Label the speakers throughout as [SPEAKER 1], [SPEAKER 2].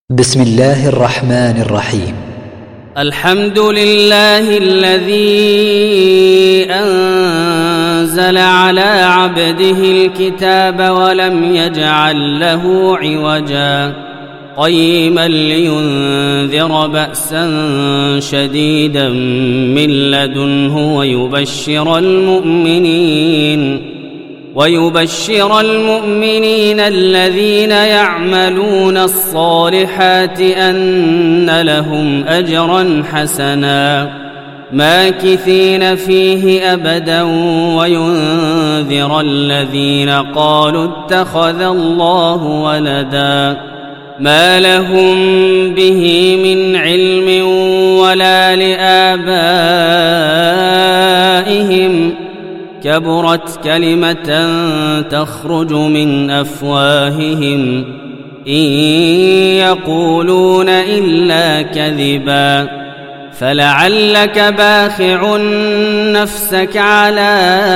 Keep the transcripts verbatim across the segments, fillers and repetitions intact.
[SPEAKER 1] بسم الله الرحمن الرحيم.
[SPEAKER 2] الحمد لله الذي أنزل على عبده الكتاب ولم يجعل له عوجا قيما لينذر بأسا شديدا من لدنه ويبشر المؤمنين ويبشر المؤمنين الذين يعملون الصالحات أن لهم أجرا حسنا ماكثين فيه أبدا وينذر الذين قالوا اتخذ الله ولدا ما لهم به من علم ولا لآبائهم كبرت كلمة تخرج من أفواههم إن يقولون إلا كذبا فلعلك باخع نفسك على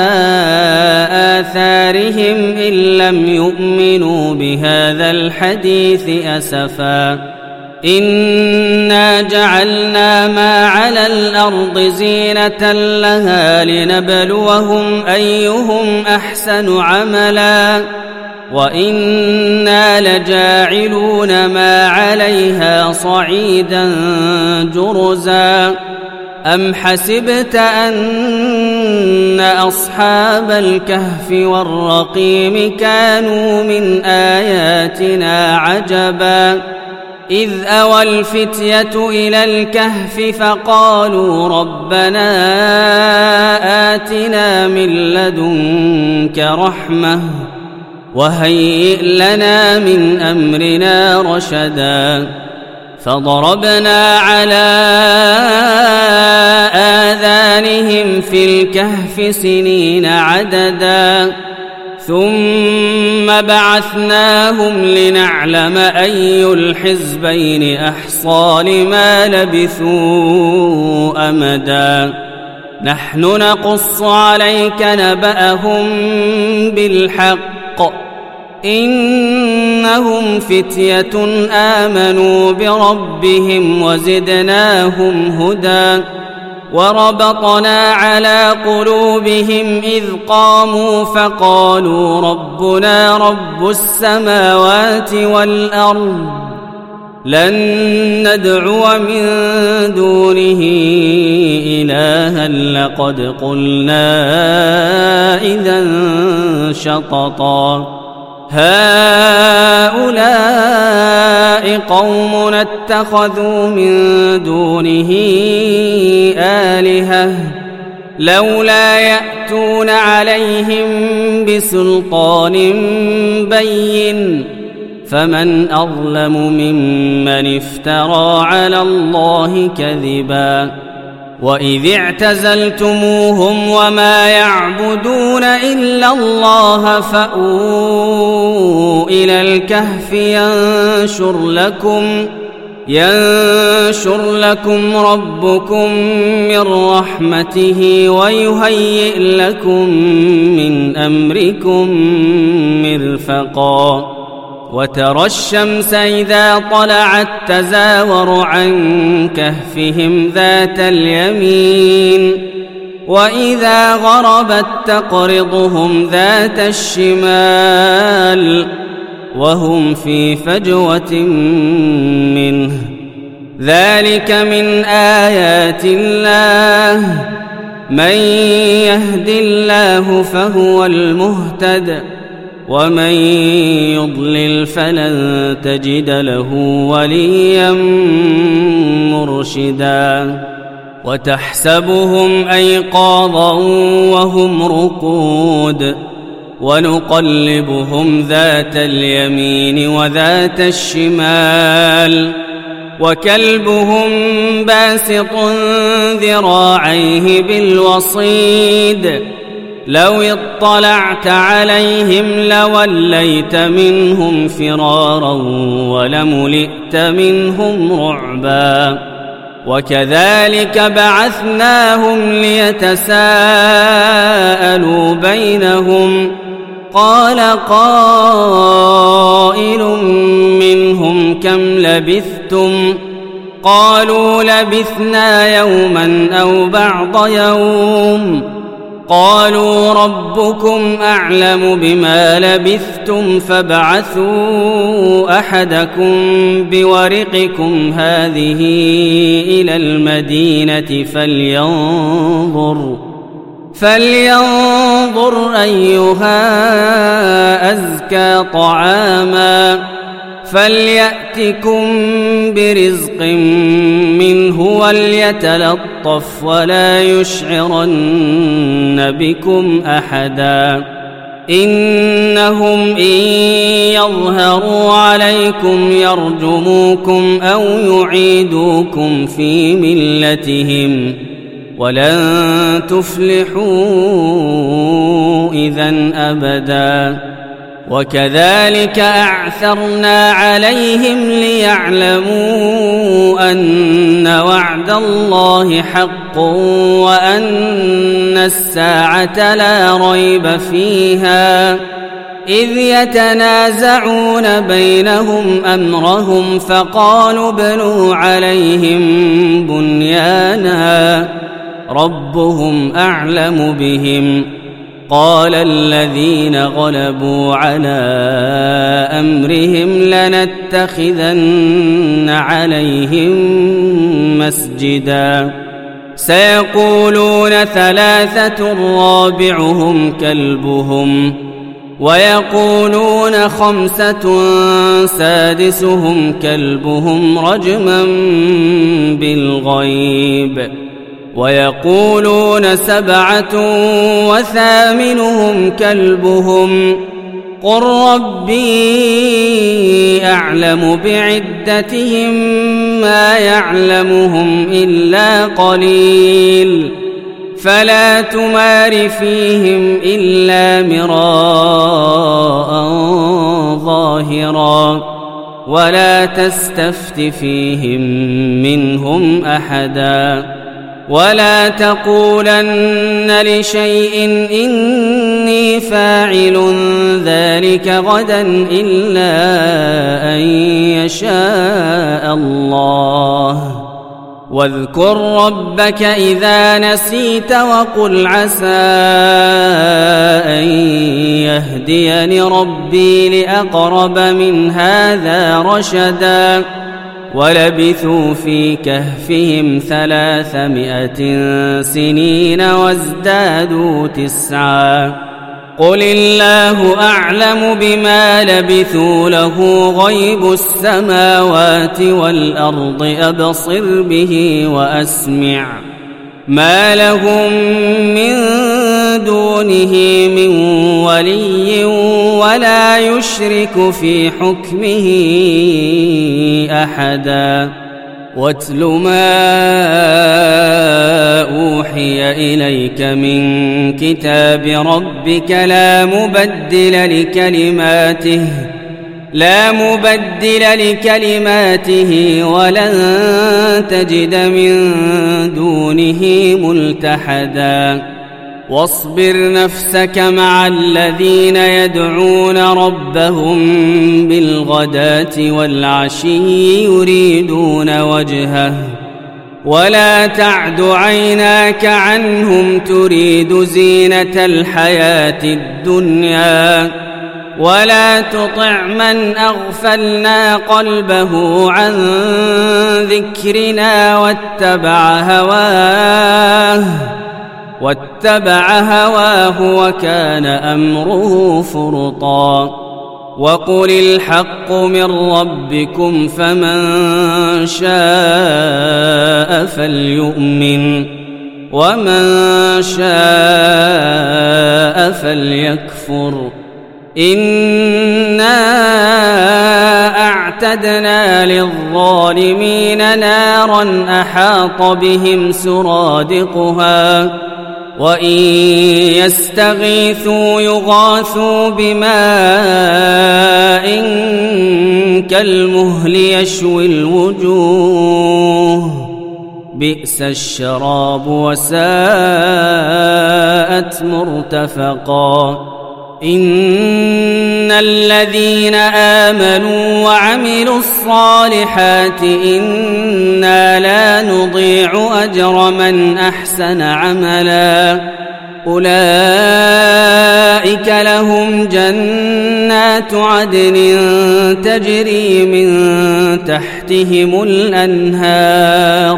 [SPEAKER 2] آثارهم إن لم يؤمنوا بهذا الحديث أسفا إنا جعلنا ما على الأرض زينة لها لنبلوهم أيهم أحسن عملا وإنا لجاعلون ما عليها صعيدا جرزا أم حسبت أن أصحاب الكهف والرقيم كانوا من آياتنا عجبا إذ أوى الفتية إلى الكهف فقالوا ربنا آتنا من لدنك رحمة وهيئ لنا من أمرنا رشدا فضربنا على آذانهم في الكهف سنين عددا ثم بعثناهم لنعلم أي الحزبين أحصى لما لبثوا أمدا نحن نقص عليك نبأهم بالحق إنهم فتية آمنوا بربهم وزدناهم هدى وربطنا على قلوبهم إذ قاموا فقالوا ربنا رب السماوات والأرض لن ندعو من دونه إلها لقد قلنا إذا شططا هؤلاء قوم اتخذوا من دونه آلهة لولا يأتون عليهم بسلطان بين فمن أظلم ممن افترى على الله كذبا وإذ اعتزلتموهم وما يعبدون إلا الله فأووا إلى الكهف ينشر لكم ينشر لكم ربكم من رحمته ويهيئ لكم من أمركم مرفقا وترى الشمس إذا طلعت تزاور عن كهفهم ذات اليمين وإذا غربت تقرضهم ذات الشمال وهم في فجوة منه ذلك من آيات الله من يهد الله فهو المهتد ومن يضلل فلن تجد له وليا مرشدا وتحسبهم أيقاظا وهم رقود ونقلبهم ذات اليمين وذات الشمال وكلبهم باسط ذراعيه بالوصيد لو اطلعت عليهم لوليت منهم فرارا ولملئت منهم رعبا وكذلك بعثناهم ليتساءلوا بينهم قال قائل منهم كم لبثتم قالوا لبثنا يوما أو بعض يوم قالوا ربكم أعلم بما لبثتم فابعثوا أحدكم بورقكم هذه إلى المدينة فلينظر فلينظر أيها أزكى طعاما فليأتكم برزق منه وليتلطف ولا يشعرن بكم أحدا إنهم إن يظهروا عليكم يرجموكم أو يعيدوكم في ملتهم ولن تفلحوا إذن أبدا وكذلك أعثرنا عليهم ليعلموا أن وعد الله حق وأن الساعة لا ريب فيها إذ يتنازعون بينهم أمرهم فقالوا ابنوا عليهم بنيانا ربهم أعلم بهم قال الذين غلبوا على أمرهم لنتخذن عليهم مسجدا سيقولون ثلاثة رابعهم كلبهم ويقولون خمسة سادسهم كلبهم رجما بالغيب ويقولون سبعة وثامنهم كلبهم قل ربي أعلم بعدتهم ما يعلمهم إلا قليل فلا تمار فيهم إلا مراء ظاهرا ولا تستفت فيهم منهم أحدا ولا تقولن لشيء إني فاعل ذلك غدا إلا أن يشاء الله واذكر ربك إذا نسيت وقل عسى أن يهديني ربي لأقرب من هذا رشدا ولبثوا في كهفهم ثلاثمائة سنين وازدادوا تسعا قل الله أعلم بما لبثوا له غيب السماوات والأرض أبصر به وأسمع ما لهم من دونه من ولي ولا يشرك في حكمه أحدا واتل ما أوحي إليك من كتاب ربك لا مبدل لكلماته لا مبدل لكلماته ولن تجد من دونه ملتحدا واصبر نفسك مع الذين يدعون ربهم بالغداة والعشي يريدون وجهه ولا تعد عيناك عنهم تريد زينة الحياة الدنيا ولا تطع من أغفلنا قلبه عن ذكرنا واتبع هواه واتبع هواه وكان أمره فرطا وقل الحق من ربكم فمن شاء فليؤمن ومن شاء فليكفر إنا أعتدنا للظالمين نارا أحاط بهم سرادقها وإن يستغيثوا يغاثوا بماء كالمهل يشوي الوجوه بئس الشراب وساءت مرتفقا إن الذين آمنوا وعملوا الصالحات إنا لا نضيع أجر من أحسن عملا أولئك لهم جنات عدن تجري من تحتهم الأنهار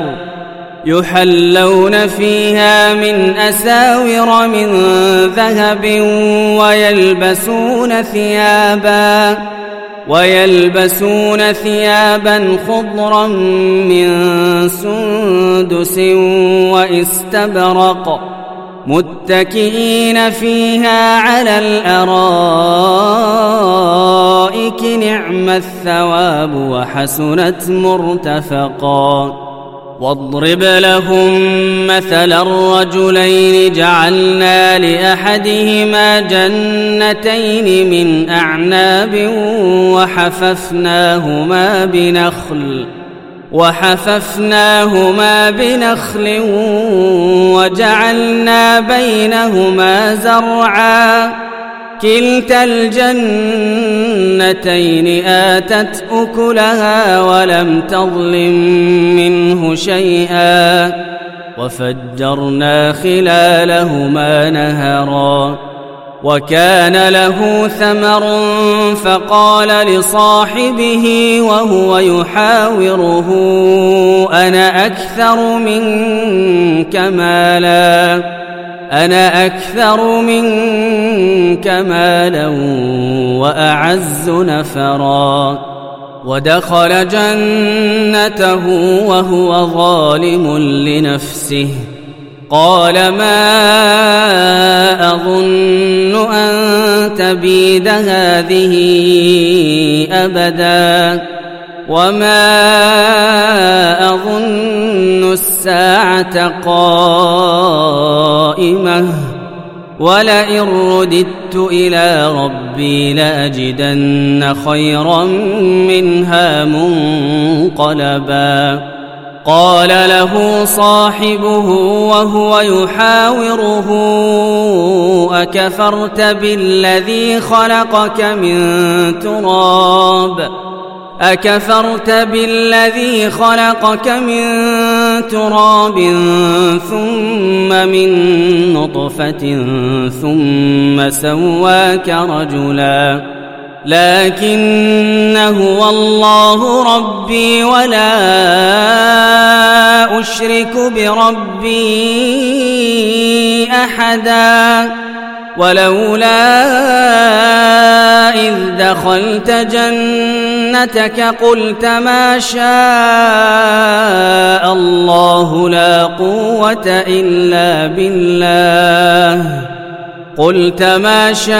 [SPEAKER 2] يحلون فيها من أساور من ذهب ويلبسون ثيابا ويلبسون ثيابا خضرا من سندس واستبرق متكئين فيها على الأرائك نعم الثواب وحسنت مرتفقا واضرب لهم مثل الرجلين جعلنا لأحدهما جنتين من أعناب وحففناهما بنخل وحففناهما بنخل وجعلنا بينهما زرعا كلتا الجنتين آتت أكلها ولم تظلم منه شيئا وفجرنا خلالهما نهرا وكان له ثمر فقال لصاحبه وهو يحاوره أنا أكثر منك مالا أنا أكثر منك مالا وأعز نفرا ودخل جنته وهو ظالم لنفسه قال ما أظن أن تبيد هذه أبدا وما أظن الساعة قائمة ولئن رددت إلى ربي لأجدن خيرا منها منقلبا قال له صاحبه وهو يحاوره أكفرت بالذي خلقك من تراب أكفرت بالذي خلقك من تراب ثم من نطفة ثم سواك رجلا لكن هو الله ربي ولا أشرك بربي أحدا ولولا إذ دخلت جنتك قلت ما شاء الله لا قوة إلا بالله قلت ما شاء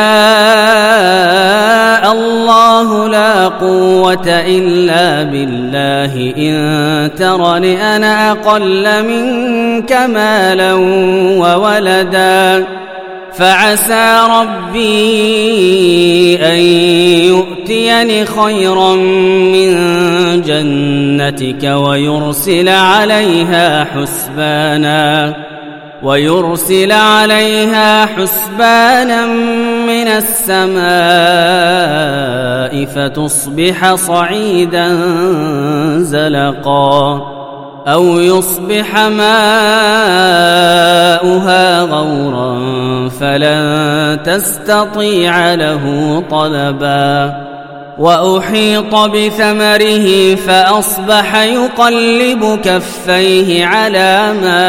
[SPEAKER 2] الله لا قوة إلا بالله إن ترني أنا أقل منك مالا وولدا فعسى ربي أن يؤتيني خيرا من جنتك ويرسل عليها حسبانا ويرسل عليها حسبانا من السماء فتصبح صعيدا زلقا أو يصبح ماؤها غورا فلن تستطيع له طلبا وأحيط بثمره فأصبح يقلب كفيه على ما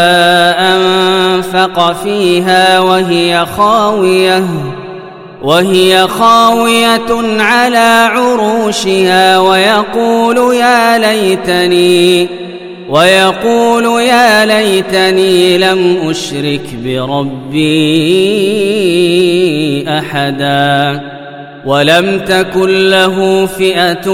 [SPEAKER 2] أنفق فيها وهي خاوية وهي خاوية على عروشها ويقول يا ليتني ويقول يا ليتني لم أشرك بربي أحدا ولم تكن له فئة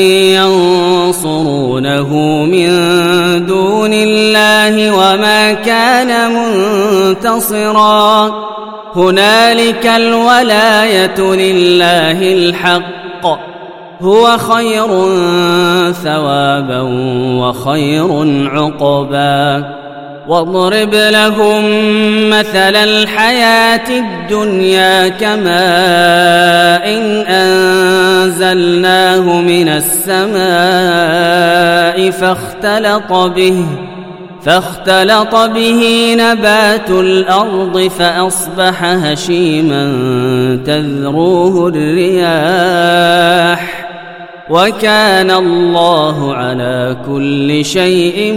[SPEAKER 2] ينصرونه من دون الله وما كان منتصرا هنالك الولاية لله الحق هو خير ثوابا وخير عقبا واضرب لهم مثل الحياة الدنيا كماء إن أنزلناه من السماء فاختلط به فاختلط به نبات الأرض فأصبح هشيما تذروه الرياح وكان الله على كل شيء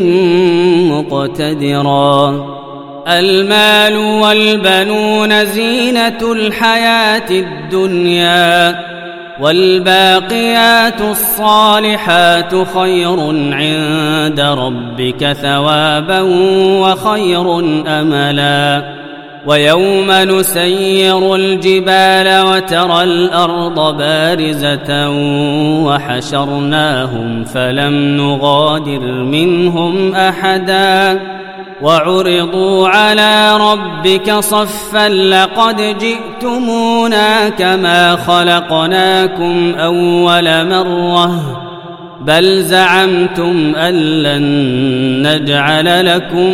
[SPEAKER 2] مقتدرا. المال والبنون زينة الحياة الدنيا والباقيات الصالحات خير عند ربك ثوابا وخير أملا. ويوم نسير الجبال وترى الأرض بارزة وحشرناهم فلم نغادر منهم أحدا وعرضوا على ربك صفا لقد جئتمونا كما خلقناكم أول مرة بل زعمتم أن لن نجعل لكم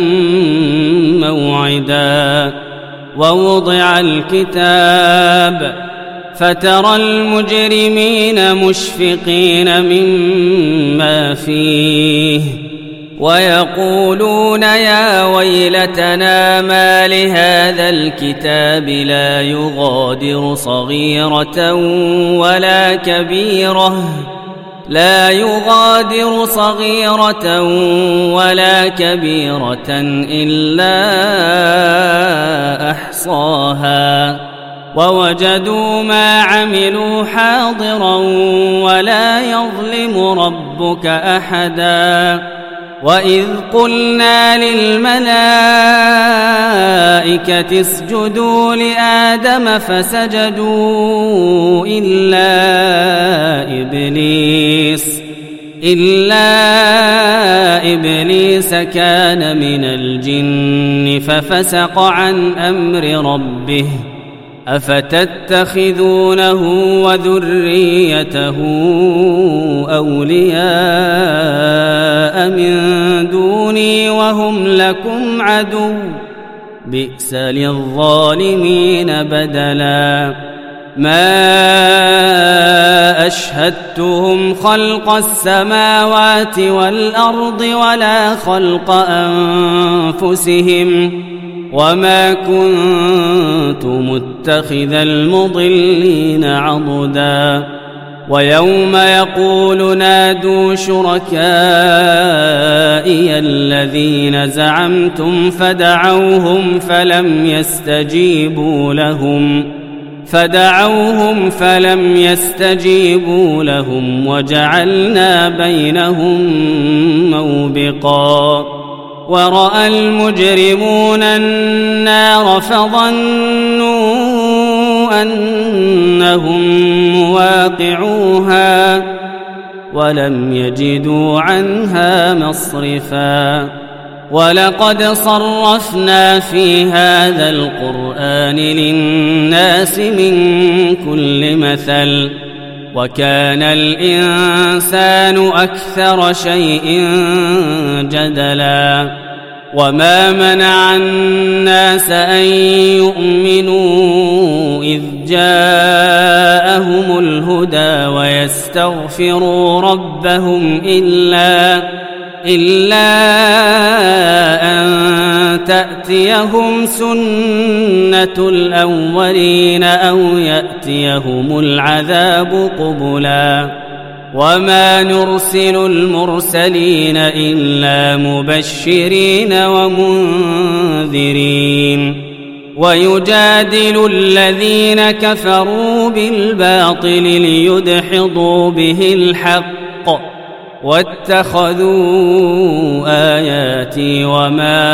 [SPEAKER 2] موعدا. ووضع الكتاب فترى المجرمين مشفقين مما فيه ويقولون يا ويلتنا ما لهذا الكتاب لا يغادر صغيرة ولا كبيرة لا يغادر صغيرة ولا كبيرة إلا أحصاها ووجدوا ما عملوا حاضرا ولا يظلم ربك أحدا. وإذ قلنا للملائكة اسجدوا لآدم فسجدوا إلا إبليس إلا إبليس كان من الجن ففسق عن أمر ربه أفتتخذونه وذريته أولياء من دوني وهم لكم عدو بئس للظالمين بدلا. ما أشهدتهم خلق السماوات والأرض ولا خلق أنفسهم وما كنت متخذ المضلين عضدا. ويوم يقول نادوا شركائي الذين زعمتم فدعوهم فلم يستجيبوا لهم فدعوهم فلم يستجيبوا لهم وجعلنا بينهم موبقا. ورأى المجرمون النار فظنوا أنهم مواقعوها ولم يجدوا عنها مصرفا. ولقد صرفنا في هذا القرآن للناس من كل مثل وكان الإنسان أكثر شيء جدلا. وما منع الناس أن يؤمنوا إذ جاءهم الهدى ويستغفروا ربهم إلا إلا أن تأتيهم سنة الأولين أو يأتيهم العذاب قبلا. وما نرسل المرسلين إلا مبشرين ومنذرين ويجادل الذين كفروا بالباطل ليدحضوا به الحق واتخذوا آياتي وما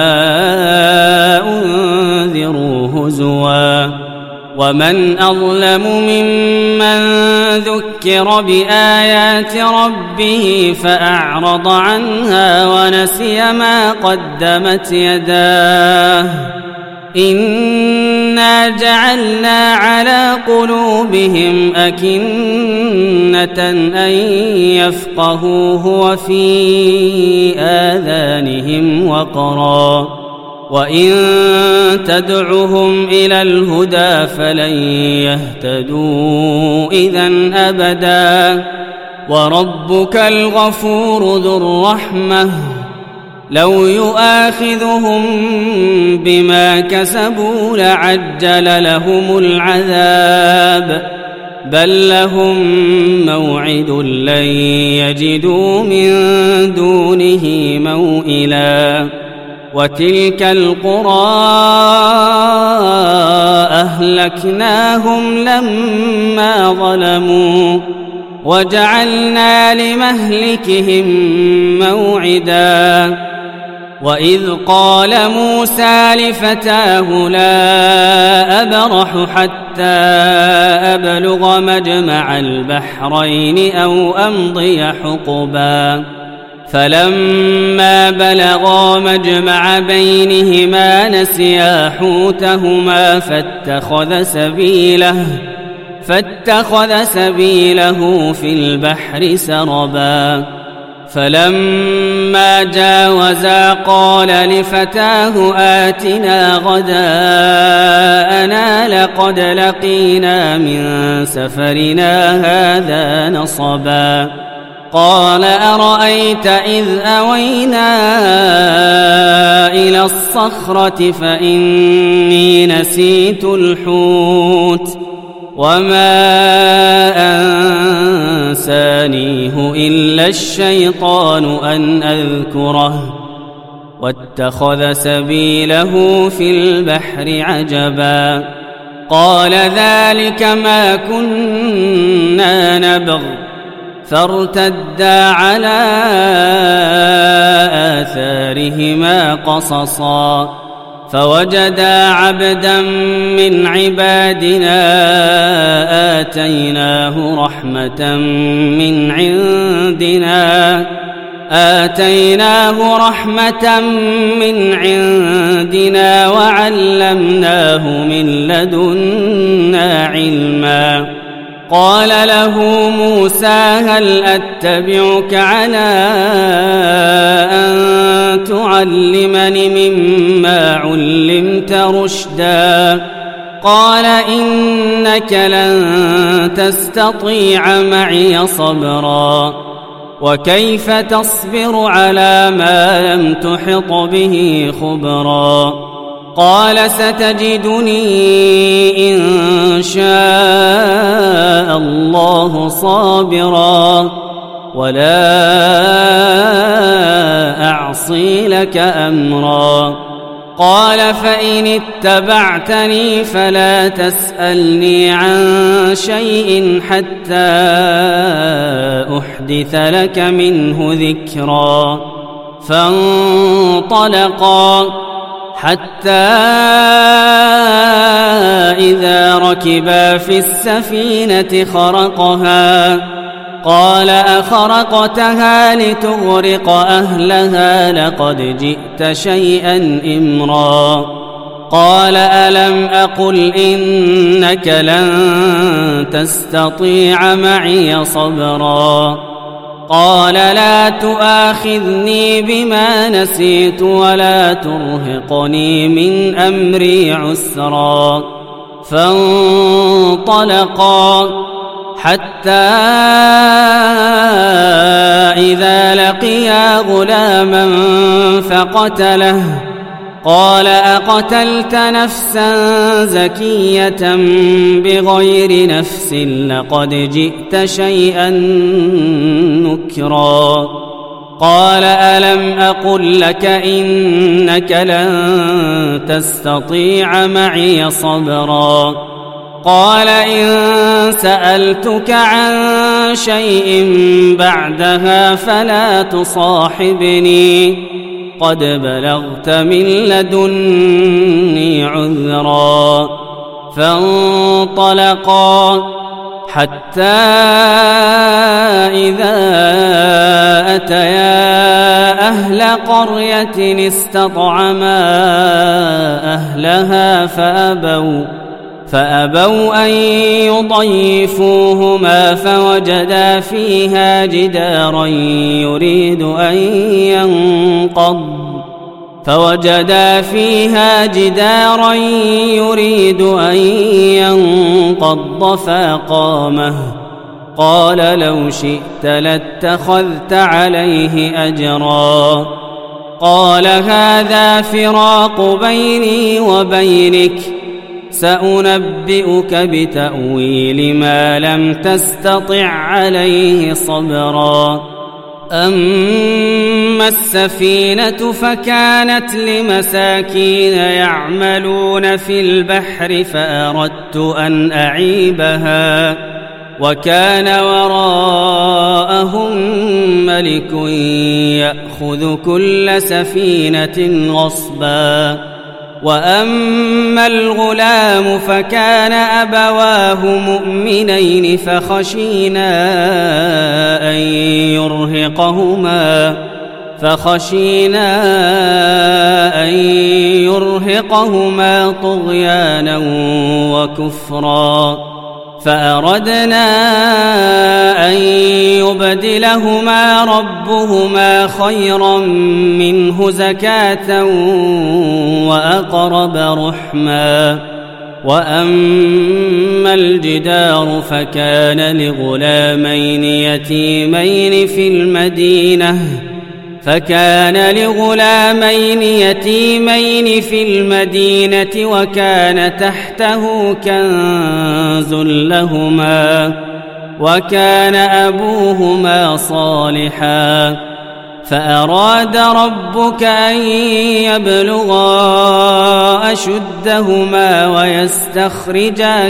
[SPEAKER 2] أنذروا هزوا. ومن أظلم ممن ذكر بآيات ربه فأعرض عنها ونسي ما قدمت يداه إنا جعلنا على قلوبهم أكنة أن يفقهوه وفي آذانهم وقرا وإن تدعهم إلى الهدى فلن يهتدوا إذن أبدا وربك الغفور ذو الرحمة لو يؤاخذهم بما كسبوا لعجل لهم العذاب بل لهم موعد لن يجدوا من دونه موئلا وتلك القرى أهلكناهم لما ظلموا وجعلنا لمهلكهم موعدا وإذ قال موسى لفتاه لا أبرح حتى أبلغ مجمع البحرين أو أمضي حقبا فلما بلغا مجمع بينهما نسيا حوتهما فاتخذ سبيله فاتخذ سبيله في البحر سربا فلما جاوزا قال لفتاه آتنا غداءنا لقد لقينا من سفرنا هذا نصبا قال أرأيت إذ أوينا إلى الصخرة فإني نسيت الحوت وما أنسانيه إلا الشيطان أن أذكره واتخذ سبيله في البحر عجبا قال ذلك ما كنا نبغ فارتدا على آثارهما قصصا فوجدا عبدا من عبادنا آتيناه رحمة من عندنا آتيناه رحمة من عندنا وعلمناه من لدنا علما قال له موسى هل أتبعك على أن تعلمني مما علمت رشدا قال إنك لن تستطيع معي صبرا وكيف تصبر على ما لم تحط به خبرا قال ستجدني إن شاء الله صابرا ولا أعصي لك أمرا قال فإن اتبعتني فلا تسألني عن شيء حتى أحدث لك منه ذكرا فانطلقا حتى إذا ركبا في السفينة خرقها قال أخرقتها لتغرق أهلها لقد جئت شيئا إمرا قال ألم أقل إنك لن تستطيع معي صبرا قال لا تؤاخذني بما نسيت ولا ترهقني من أمري عسرا فانطلقا حتى إذا لقيا غلاما فقتله قال أقتلت نفسا زكية بغير نفس لقد جئت شيئا نكرا قال ألم أقل لك إنك لن تستطيع معي صبرا قال إن سألتك عن شيء بعدها فلا تصاحبني قد بلغت من لدني عذرا فانطلقا حتى إذا أتيا أهل قرية استطعما أهلها فأبوا فأبوا أن يضيفوهما فوجدا فيها جدارا يريد أن ينقض فوجدا فيها جدارا يريد أن ينقض فأقامه قال لو شئت لاتخذت عليه أجرا قال هذا فراق بيني وبينك سأنبئك بتأويل ما لم تستطع عليه صبرا أما السفينة فكانت لمساكين يعملون في البحر فأردت أن أعيبها وكان وراءهم ملك يأخذ كل سفينة غصبا وأما الغلام فكان أبواه مؤمنين فخشينا أن يرهقهما فخشينا أن يرهقهما طغيانا وكفرا فأردنا أن يبدلهما ربهما خيرا منه زكاة وأقرب رحما وأما الجدار فكان لغلامين يتيمين في المدينة فكان لغلامين يتيمين في المدينة وكان تحته كنز لهما وكان أبوهما صالحا فأراد ربك أن يبلغا أشدهما ويستخرجا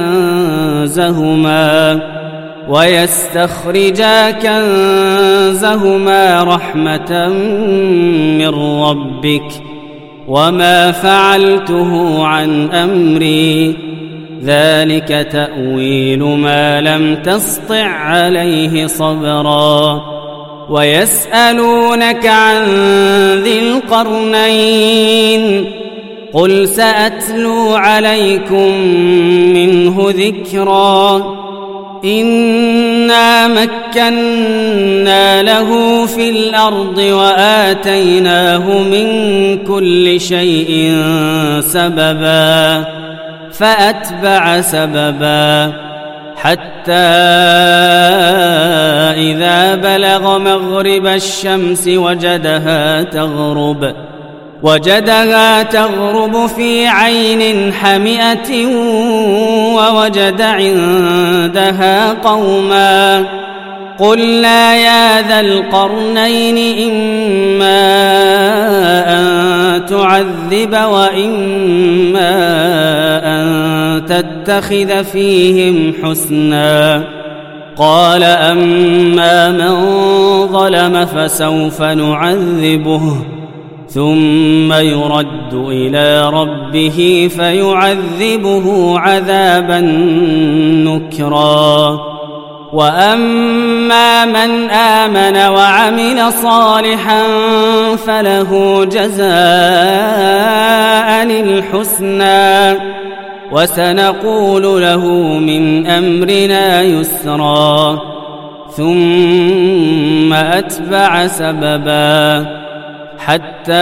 [SPEAKER 2] كنزهما ويستخرجا كنزهما رحمة من ربك وما فعلته عن أمري ذلك تأويل ما لم تسطع عليه صبرا ويسألونك عن ذي القرنين قل سأتلو عليكم منه ذكرا إنا مكنا له في الأرض وآتيناه من كل شيء سببا فأتبع سببا حتى إذا بلغ مغرب الشمس وجدها تغرب وجدها تغرب في عين حمئة ووجد عندها قوما قلنا يا ذا القرنين إما أن تعذب وإما أن تتخذ فيهم حسنا قال أما من ظلم فسوف نعذبه ثم يرد إلى ربه فيعذبه عذابا نكرا وأما من آمن وعمل صالحا فله جزاء الحسنى وسنقول له من أمرنا يسرا ثم أتبع سببا حتى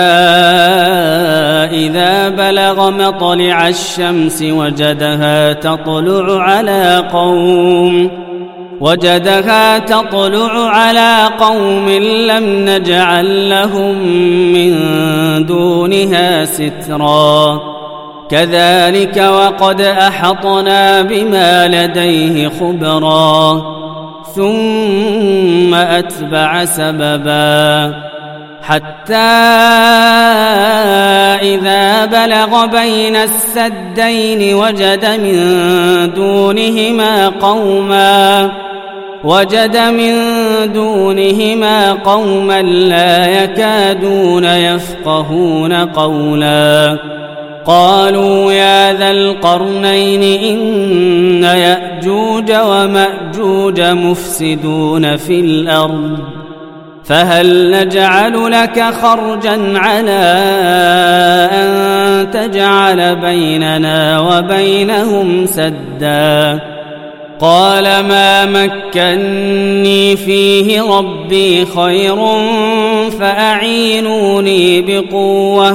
[SPEAKER 2] إذا بلغ مطلع الشمس وجدها تطلع على قوم وجدها تطلع على قوم لم نجعل لهم من دونها سترا كذلك وقد أحطنا بما لديه خبرا ثم أتبع سببا حتى إذا بلغ بين السدين وجد من دونهما قوما وجد من دونهما قوما لا يكادون يفقهون قولا قالوا يا ذا القرنين إن يأجوج ومأجوج مفسدون في الأرض فهل نجعل لك خرجا على أن تجعل بيننا وبينهم سدا قال ما مكني فيه ربي خير فأعينوني بقوة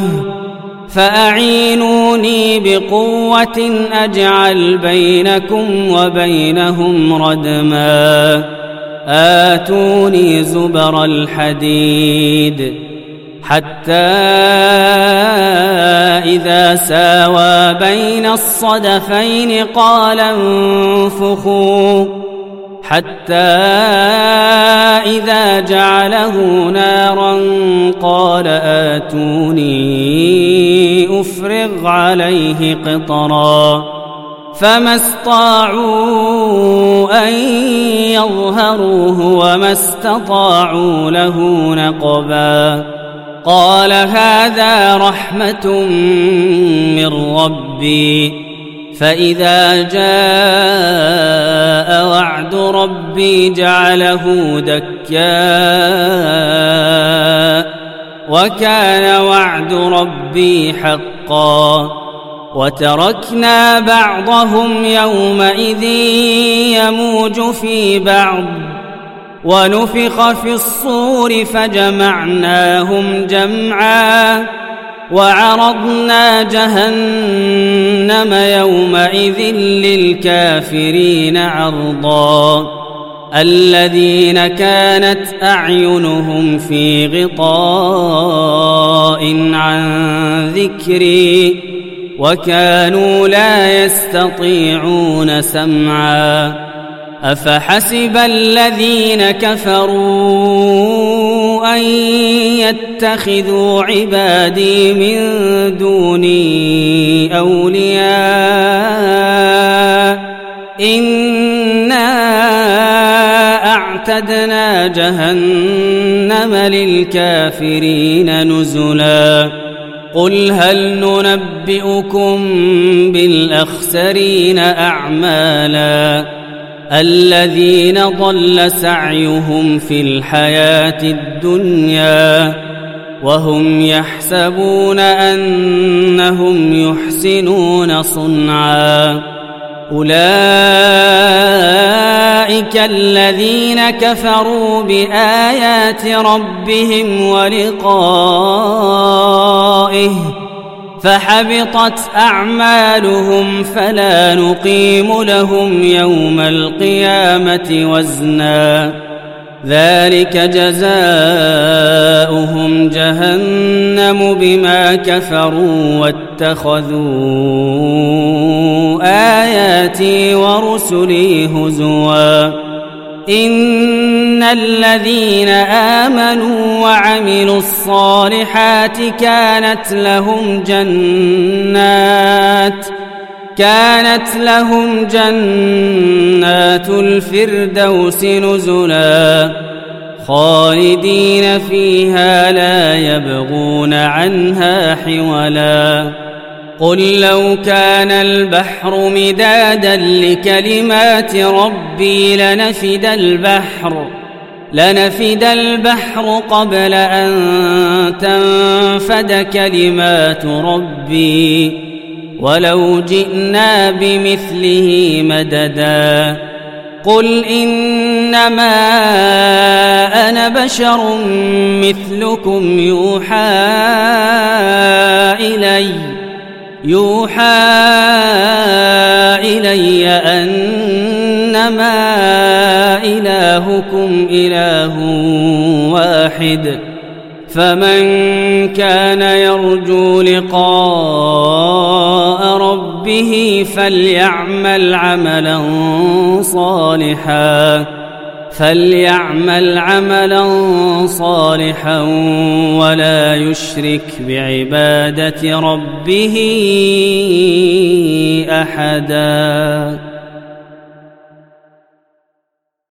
[SPEAKER 2] فأعينوني بقوة أجعل بينكم وبينهم ردما آتوني زبر الحديد حتى إذا ساوى بين الصدفين قال انفخوا حتى إذا جعله نارا قال آتوني أفرغ عليه قطرا فما استطاعوا أن يظهروه وما استطاعوا له نقبا قال هذا رحمة من ربي فإذا جاء وعد ربي جعله دكاء وكان وعد ربي حقا وتركنا بعضهم يومئذ يموج في بعض ونفخ في الصور فجمعناهم جمعا وعرضنا جهنم يومئذ للكافرين عرضا الذين كانت أعينهم في غطاء عن ذكري وكانوا لا يستطيعون سمعا أفحسب الذين كفروا أن يتخذوا عبادي من دوني أولياء إنا أعتدنا جهنم للكافرين نزلا قل هل ننبئكم بالأخسرين أعمالا الذين ضل سعيهم في الحياة الدنيا وهم يحسبون أنهم يحسنون صنعا أولئك الذين كفروا بآيات ربهم ولقائه فحبطت أعمالهم فلا نقيم لهم يوم القيامة وزنا ذلك جزاؤهم جهنم بما كفروا واتخذوا آياتي ورسلي هزوا إن الذين آمنوا وعملوا الصالحات كانت لهم جنات كانت لهم جنات الفردوس نزلا خالدين فيها لا يبغون عنها حولا قل لو كان البحر مدادا لكلمات ربي لنفد البحر لنفد البحر قبل أن تنفد كلمات ربي ولو جئنا بمثله مددا قل إنما أنا بشر مثلكم يوحى إلي يوحى إلي أنما إلهكم إله واحد فمن كان يرجو لقاء ربه فليعمل عملا صالحا فليعمل عملا صالحا ولا يشرك بعبادة ربه أحدا.